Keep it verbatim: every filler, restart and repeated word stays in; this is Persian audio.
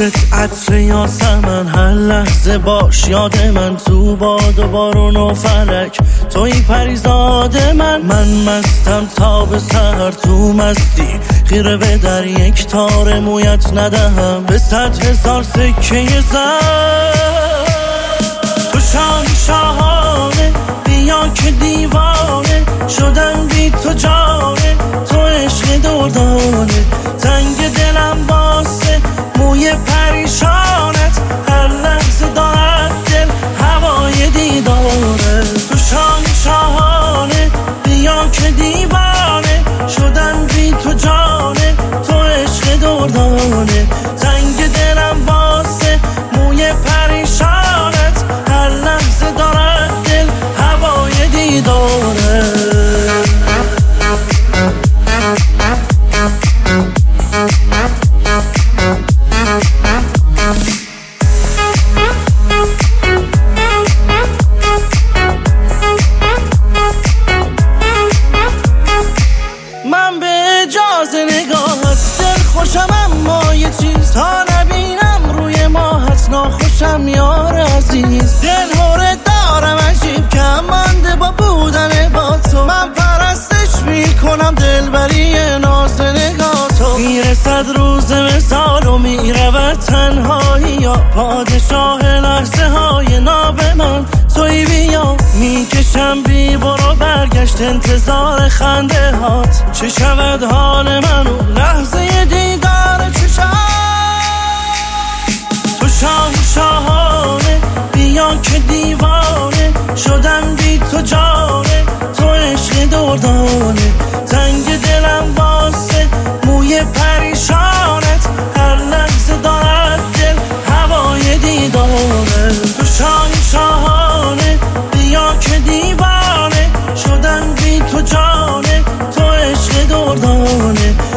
عطرت عطر یاسمن، هر لحظه باش یاد من، تو باد و بارون و فلک توی پریزاد من. من مستم تا به سحر، تو مستی خیره به در، یک تار مویت ندهم به صد هزار سکه زر. تو شان شاهانه بیا که دیوانه شدم بی تو جانه، تو عشق دردانه تنگ دلم واسه موی پریشانت، هر لحظه دارد دل هوای دیداره. تو شان شاهانه بیا که دیوانه شدم بی تو جانه، تو عشق دردانه تنگ دلم واسه موی پریشانت، هر لحظه دارد دل هوای دیداره. من به اجازه نگاهت دل خوشم، اما یه چیز تا نبینم روی ماهت ناخوشم یار عزیز. دل هوره دارم عجیب که مانده با بودن با تو، من پرستش میکنم دلبری ناز نگاه تو. میرسد روز مثال و میرود تنهایی، یا پادشاه لحظه های ناب من توی بیا. میکشم بی برو برگشت انتظار خنده هات، چه شود حال من و لحظه دیدار چشم. تو شاه شاهانه بیا که دیوانه شدم بی تو جانه، تو عشق دردانه تنگ دلم واسه موی پریشانت، هر لحظه دارد دل هوای دیدانه. تو شاه شاهانه بیا که دیوانه شدم بی تو جانه، تو عشق دردانه